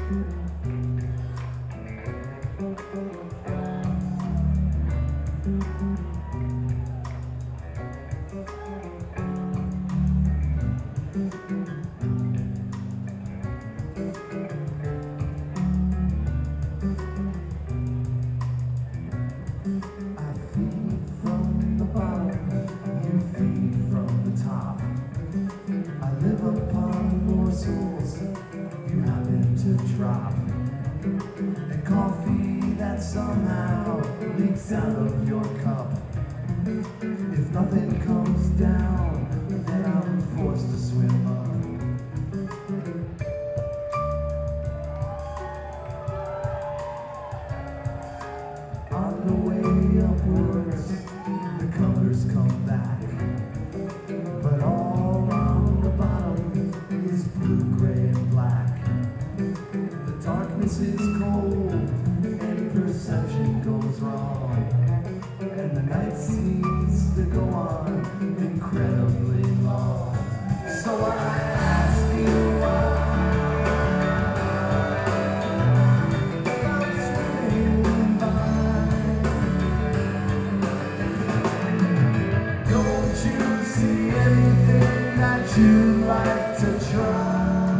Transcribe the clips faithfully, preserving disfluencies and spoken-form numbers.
You happen to drop, and coffee that somehow leaks out of your cup. If nothing comes down, then I'm forced to swim up. On the way upwards, the colors come back, but all on the bottom is blue, gray, and black. The darkness is cold, and perception goes wrong, and the night seems to go on incredibly long. So I ask you why I'm swimming by. Don't you see anything that you'd like to try?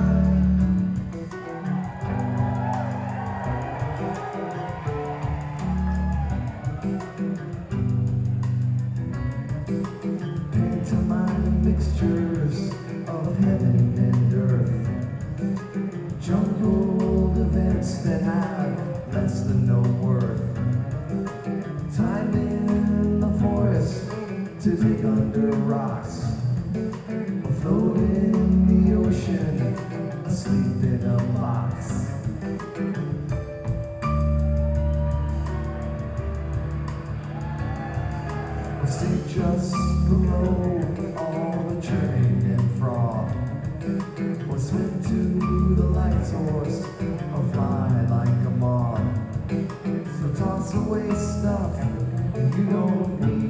Pantomime mixtures of heaven and earth, jumbled events that have less than no worth. Time in the forest to dig under rocks, afloat in the ocean, asleep in a box. Or sit just below all the churning and froth, or swim to the light source, or fly like a moth. So toss away stuff you don't need.